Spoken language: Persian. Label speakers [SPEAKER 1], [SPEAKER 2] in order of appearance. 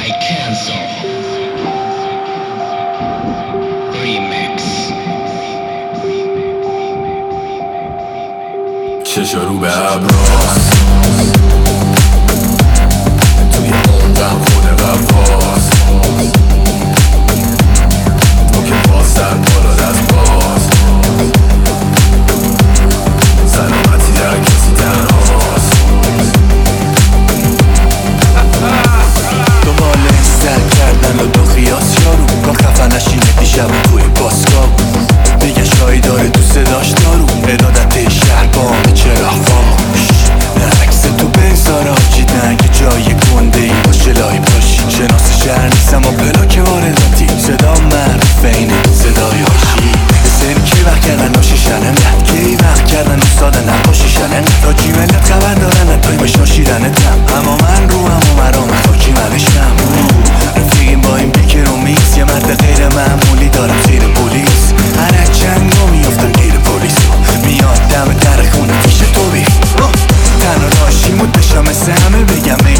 [SPEAKER 1] چشا رو به ابراز توی موندم خود قواز تو که باز در بالا دست باز سلامتی در کسی تنهاست
[SPEAKER 2] دنبال سر کردن و دو خیاس یارو کار خفه نشینه دیشب توی باسکا میگه شایی داره تو صداش دارو ارادت شهر با همه چرا خاموش عکس تو بگذار آجید نگه جای گنده ای باشه لای باشی شناس شهر نیستم و پلاک وارداتی صدا معروف اینه صدای هاشی سری که وقت کردن ناشیشن انقدر که وقت کردن استاد نقاشیشن انقدر راجی ملت خبر دارن اتایی بشناشیدنتم اما من رو همو مرام خاکی منشتم رفیقیم با این بیکر و میکس یه مرد غیر معمولی دارم زیر پولیس هر جنگ رو میافتم گیر پولیس میاد دم در خونه پیش تو بی تنها راشی مود بشم مثل همه بگم